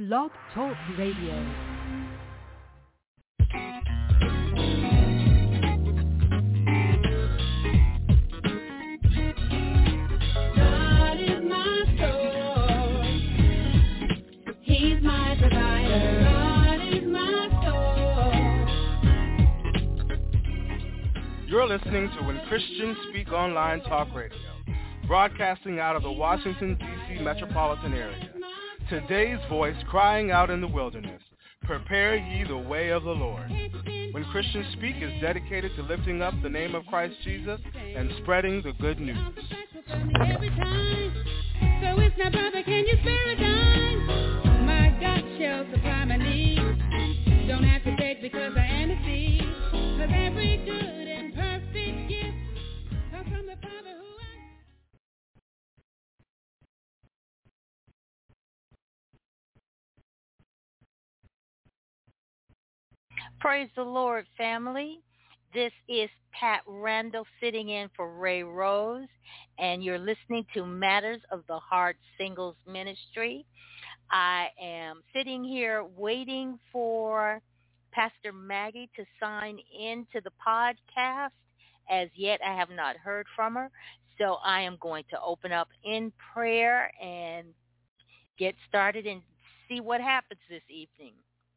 Blog Talk Radio. You're listening to When Christians Speak Online Talk Radio, broadcasting out of the Washington, D.C. metropolitan area. Today's voice crying out in the wilderness, prepare ye the way of the Lord. When Christians Speak is dedicated to lifting up the name of Christ Jesus and spreading the good news. Every time, so it's not brother, can you spare a dime? My God shall supply my needs. Don't have to beg because I am a seed. Cause every good and perfect gift comes from the Father who Praise the Lord, family. This is Pat Randall sitting in for Ray Rose, and you're listening to Matters of the Heart Singles Ministry. I am sitting here waiting for Pastor Maggie to sign in to the podcast. As yet, I have not heard from her, so I am going to open up in prayer and get started and see what happens this evening.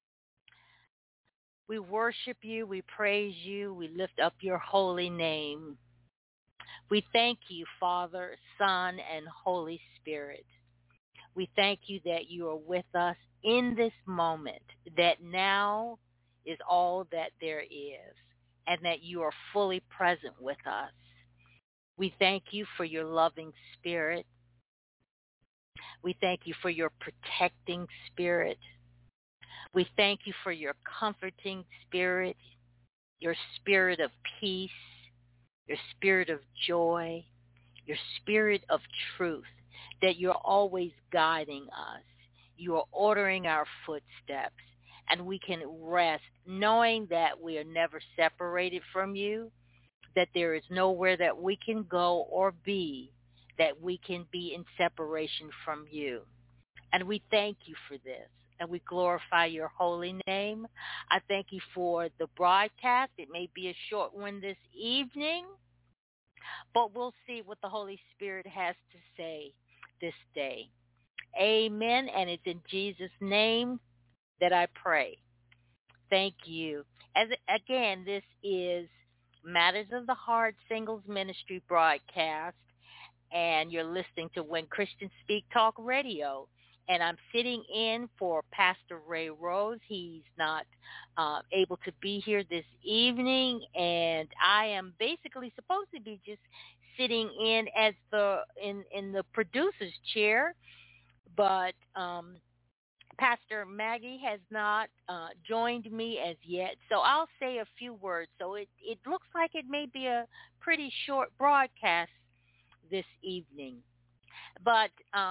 We worship you, we praise you, we lift up your holy name. We thank you, Father, Son, and Holy Spirit. We thank you that you are with us in this moment, that now is all that there is, and that you are fully present with us. We thank you for your loving spirit. We thank you for your protecting spirit. We thank you for your comforting spirit, your spirit of peace, your spirit of joy, your spirit of truth, that you're always guiding us. You are ordering our footsteps, and we can rest knowing that we are never separated from you, that there is nowhere that we can go or be that we can be in separation from you. And we thank you for this. And we glorify your holy name. I thank you for the broadcast. It may be a short one this evening, but we'll see what the Holy Spirit has to say this day. Amen. And it's in Jesus' name that I pray. Thank you. Again, this is Matters of the Heart Singles Ministry broadcast, and you're listening to When Christians Speak Talk Radio. And I'm sitting in for Pastor Ray Rose. He's not able to be here this evening, and I am basically supposed to be just sitting in as in the producer's chair. But Pastor Maggie has not joined me as yet, so I'll say a few words. So it looks like it may be a pretty short broadcast this evening, but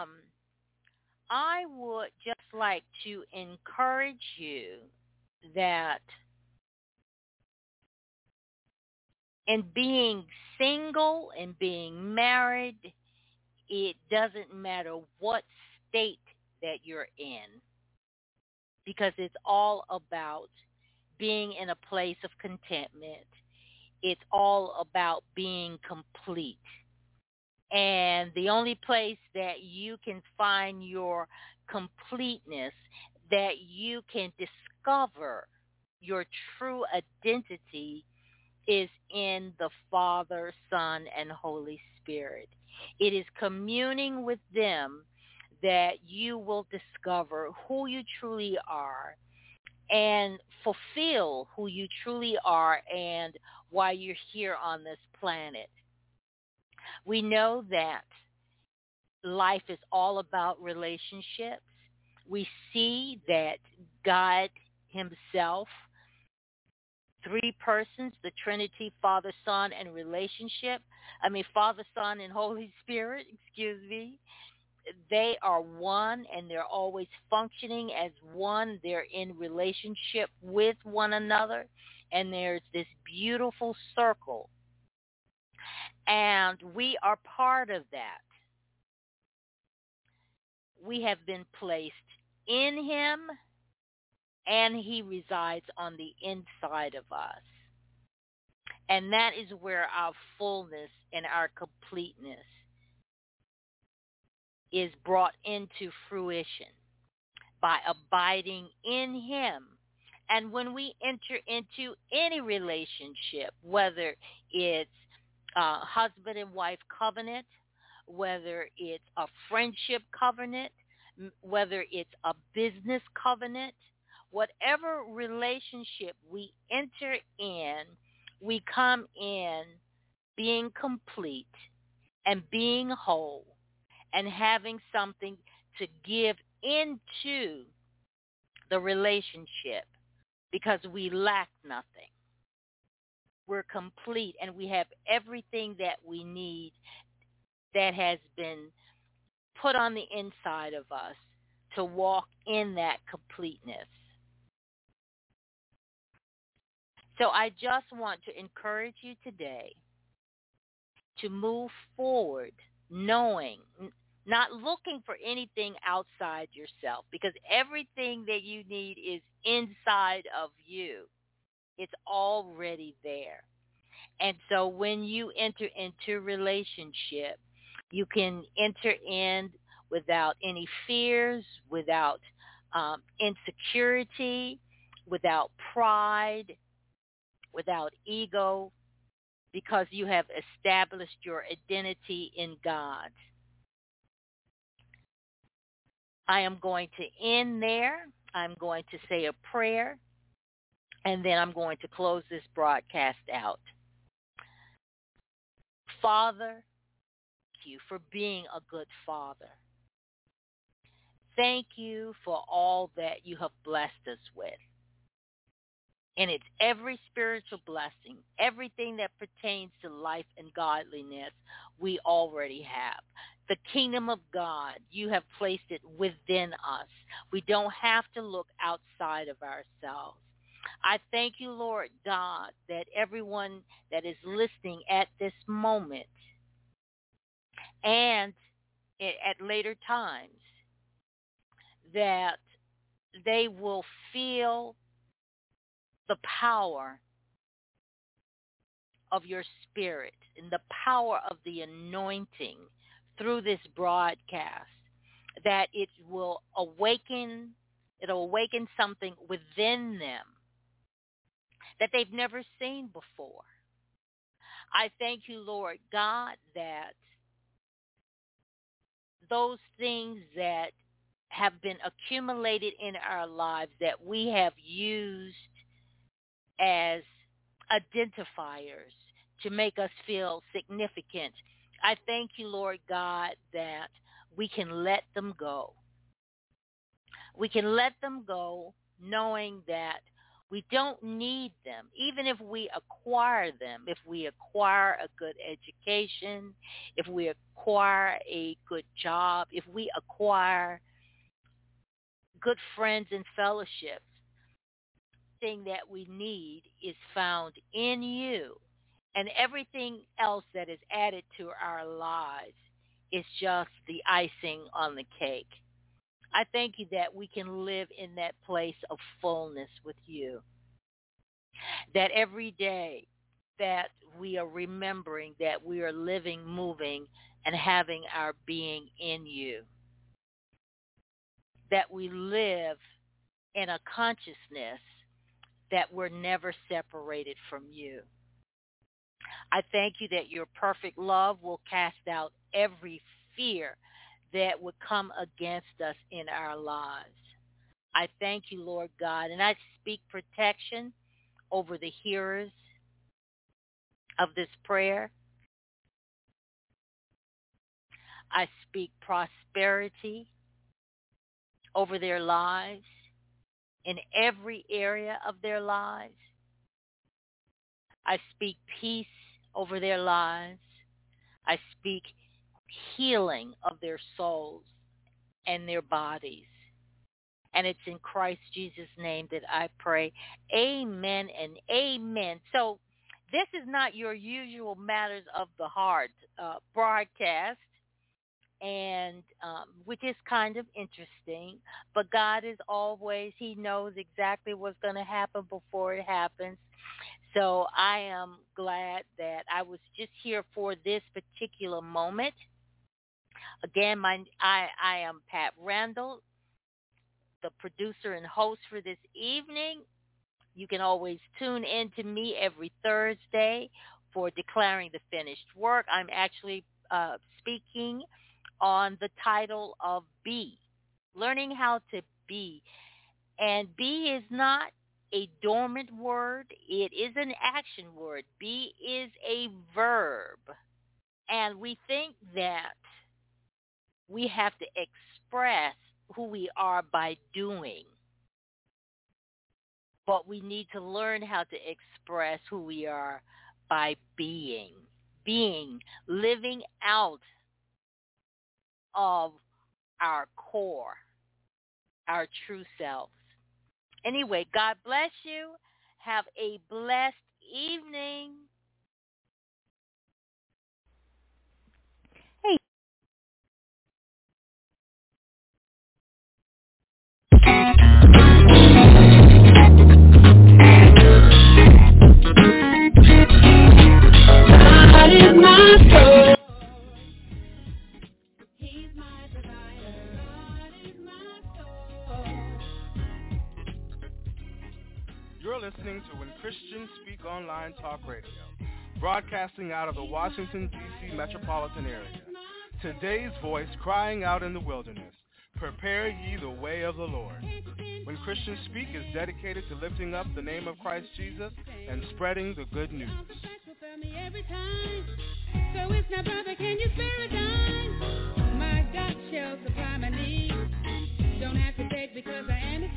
I would just like to encourage you that in being single and being married, it doesn't matter what state that you're in, because it's all about being in a place of contentment. It's all about being complete. And the only place that you can find your completeness, that you can discover your true identity, is in the Father, Son, and Holy Spirit. It is communing with them that you will discover who you truly are and fulfill who you truly are and why you're here on this planet. We know that life is all about relationships. We see that God himself, three persons, the Trinity, Father, Son, and Father, Son, and Holy Spirit, they are one, and they're always functioning as one. They're in relationship with one another, and there's this beautiful circle. And we are part of that. We have been placed in him and he resides on the inside of us. And that is where our fullness and our completeness is brought into fruition, by abiding in him. And when we enter into any relationship, whether it's a husband and wife covenant, whether it's a friendship covenant, whether it's a business covenant, whatever relationship we enter in, we come in being complete and being whole and having something to give into the relationship because we lack nothing. We're complete and we have everything that we need that has been put on the inside of us to walk in that completeness. So I just want to encourage you today to move forward knowing, not looking for anything outside yourself, because everything that you need is inside of you. It's already there. And so when you enter into relationship, you can enter in without any fears, without insecurity, without pride, without ego, because you have established your identity in God. I am going to end there. I'm going to say a prayer, and then I'm going to close this broadcast out. Father, thank you for being a good Father. Thank you for all that you have blessed us with. And it's every spiritual blessing, everything that pertains to life and godliness, we already have. The kingdom of God, you have placed it within us. We don't have to look outside of ourselves. I thank you, Lord God, that everyone that is listening at this moment and at later times, that they will feel the power of your spirit and the power of the anointing through this broadcast, that it will awaken, it'll awaken something within them that they've never seen before. I thank you, Lord God, that those things that have been accumulated in our lives that we have used as identifiers to make us feel significant, I thank you, Lord God, that we can let them go. We can let them go knowing that we don't need them. Even if we acquire them, if we acquire a good education, if we acquire a good job, if we acquire good friends and fellowships, thing that we need is found in you. And everything else that is added to our lives is just the icing on the cake. I thank you that we can live in that place of fullness with you. That every day that we are remembering that we are living, moving, and having our being in you. That we live in a consciousness that we're never separated from you. I thank you that your perfect love will cast out every fear that would come against us in our lives. I thank you, Lord God, and I speak protection over the hearers of this prayer. I speak prosperity over their lives in every area of their lives. I speak peace over their lives. I speak healing of their souls and their bodies. And it's in Christ Jesus' name that I pray. Amen and amen. So this is not your usual Matters of the Heart broadcast. and which is kind of interesting. But God is always, he knows exactly what's going to happen before it happens. So I am glad that I was just here for this particular moment. Again, I am Pat Randall, the producer and host for this evening. You can always tune in to me every Thursday for Declaring the Finished Work. I'm actually speaking on the title of Be, learning how to be. And be is not a dormant word. It is an action word. Be is a verb. And we think that we have to express who we are by doing. But we need to learn how to express who we are by being, living out of our core, our true selves. Anyway, God bless you. Have a blessed evening. God is my soul. He's my provider. God is my soul. You're listening to When Christians Speak Online Talk Radio, broadcasting out of the Washington, D.C. metropolitan area. Today's voice crying out in the wilderness, prepare ye the way of the Lord. When Christians Speak is dedicated to lifting up the name of Christ Jesus and spreading the good news. So it's now, brother, can you spare a dime? My God shall supply my needs. Don't have to beg because I am